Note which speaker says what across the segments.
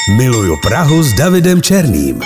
Speaker 1: Miluju Prahu s Davidem Černým.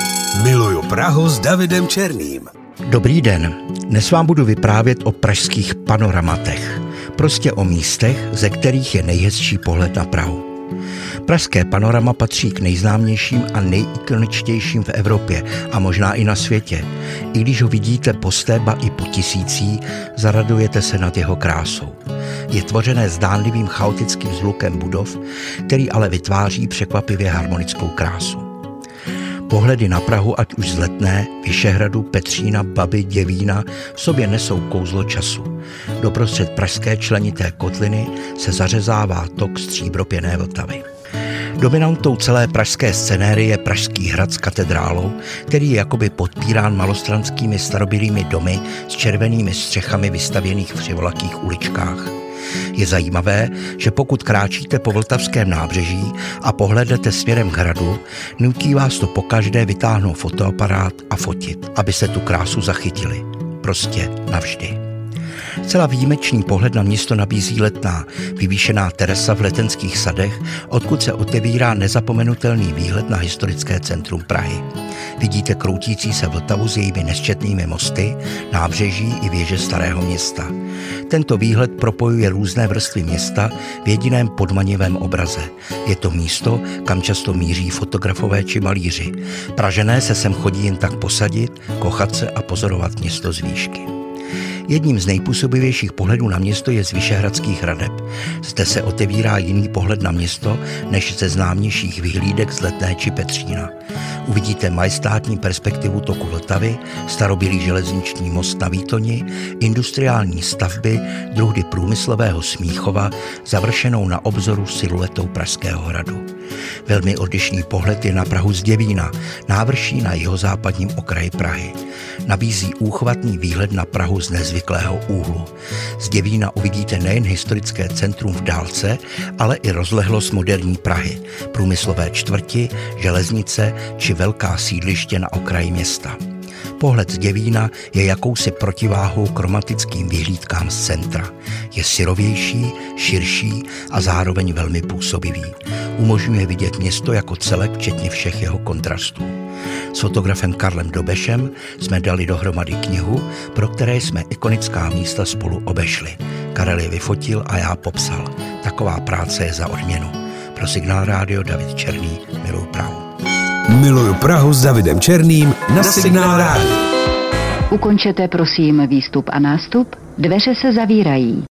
Speaker 1: Miluju Prahu s Davidem Černým.
Speaker 2: Dobrý den, dnes vám budu vyprávět o pražských panoramatech. Prostě o místech, ze kterých je nejhezčí pohled na Prahu. Pražské panorama patří k nejznámějším a nejikoničtějším v Evropě a možná i na světě. I když ho vidíte po sté, ba i po tisící, zaradujete se nad jeho krásou. Je tvořené zdánlivým chaotickým zhlukem budov, který ale vytváří překvapivě harmonickou krásu. Pohledy na Prahu, ať už z Letné, Vyšehradu, Petřína, Baby, Děvína, v sobě nesou kouzlo času. Doprostřed pražské členité kotliny se zařezává tok stříbropěné Vltavy. Dominantou celé pražské scenérie je Pražský hrad s katedrálou, který je jakoby podpírán malostranskými starobylými domy s červenými střechami vystavěných v křivolakých uličkách. Je zajímavé, že pokud kráčíte po Vltavském nábřeží a pohlednete směrem k hradu, nutí vás to pokaždé vytáhnout fotoaparát a fotit, aby se tu krásu zachytili. Prostě navždy. Celá výjimečný pohled na město nabízí Letná, vyvýšená terasa v Letenských sadech, odkud se otevírá nezapomenutelný výhled na historické centrum Prahy. Vidíte kroutící se Vltavu s jejími nesčetnými mosty, nábřeží i věže Starého města. Tento výhled propojuje různé vrstvy města v jediném podmanivém obraze. Je to místo, kam často míří fotografové či malíři. Pražané se sem chodí jen tak posadit, kochat se a pozorovat město z výšky. Jedním z nejpůsobivějších pohledů na město je z Vyšehradských hradeb. Zde se otevírá jiný pohled na město než ze známějších vyhlídek z Letné či Petřína. Uvidíte majestátní perspektivu toku Vltavy, starobylý železniční most na Výtoni, industriální stavby, druhy průmyslového Smíchova, završenou na obzoru siluetou Pražského hradu. Velmi odlišný pohled je na Prahu z Děvína, návrší na jihozápadním okraji Prahy. Nabízí úchvatný výhled na Prahu z nezvyklého úhlu. Z Děvína uvidíte nejen historické centrum v dálce, ale i rozlehlost moderní Prahy, průmyslové čtvrti, železnice či velká sídliště na okraji města. Pohled z Děvína je jakousi protiváhou k romantickým vyhlídkám z centra. Je syrovější, širší a zároveň velmi působivý. Umožňuje vidět město jako celek, včetně všech jeho kontrastů. S fotografem Karlem Dobešem jsme dali dohromady knihu, pro které jsme ikonická místa spolu obešli. Karel je vyfotil a já popsal. Taková práce je za odměnu. Pro Signál Rádio David Černý, miluju Prahu.
Speaker 1: Miluju Prahu s Davidem Černým na Signál Rádio.
Speaker 3: Ukončete prosím výstup a nástup, dveře se zavírají.